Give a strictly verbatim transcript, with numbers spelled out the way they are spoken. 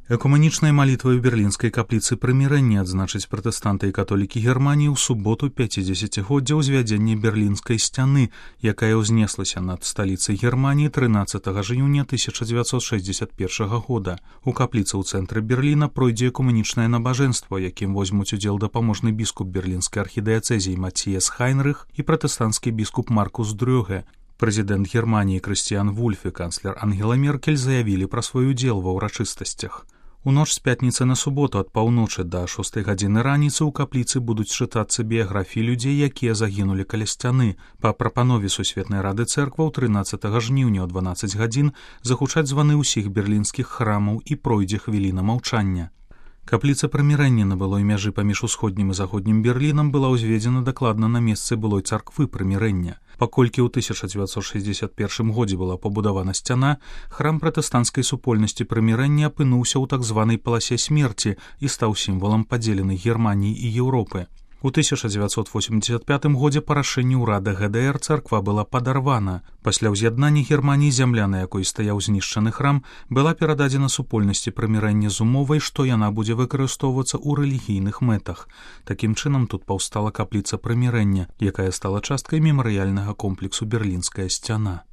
Экумэнічнай малітвай у берлінскай капліцы прымірэння адзначаць пратэстанты і католікі Германіі ў суботу пяцідзесяцігоддзя ўзвядзення берлінскай сцяны, якая ўзнеслася над сталіцай Германіі трынаццатага жніўня тысяча дзевяцьсот шэсцьдзесят першага года. У капліцы ў цэнтры Берліна пройдзе экумэнічнае набажэнства, якім возьмуць удзел дапаможны біскуп берлінскай архідыяцэзіі Мацціяс Хайнрых і пратэстанцкі біскуп Маркус Дрёге. Прэзідэнт Германіі Крыстіян Вульф і канцлер Ангела Меркель заявілі пра свой удзел ва ўрачыстасцях. У ноч з пятніцы на суботу ад паўночы да шостай гадзіны раніцы ў капліцы будуць чытацца біяграфіі людзей, якія загінулі каля сцяны. Па прапанове Сусветнай рады цэркваў трынаццатага жніўня ў дванаццаць гадзін загучаць званы ўсіх берлінскіх храмаў і пройдзе хвіліна маўчання. Капліца прымірэння на былой мяжы паміж усходнім і заходнім Берлінам была ўзведзена дакладна на месцы былой царквы прымірэння. Паколькі ў тысяча дзевяцьсот шэсцьдзесят першым годзе была пабудавана сцяна, храм пратэстанцкай супольнасці прымірэння апынуўся ў так званай паласе смерці і стаў сімвалам падзеленай Германіі і Еўропы. У тысяча дзевяцьсот восемьдесят пятым годзе па рашэнні ўрада гэ дэ эр царква была падарвана. Пасля ўз'яднання Германіі зямля, на якой стаяў знішчаны храм, была перададзена супольнасці прымірэння з умовай, што яна будзе выкарыстоўвацца ў рэлігійных мэтах. Такім чынам тут паўстала капліца прымірэння, якая стала часткай мемарыяльнага комплексу Берлінская сцяна.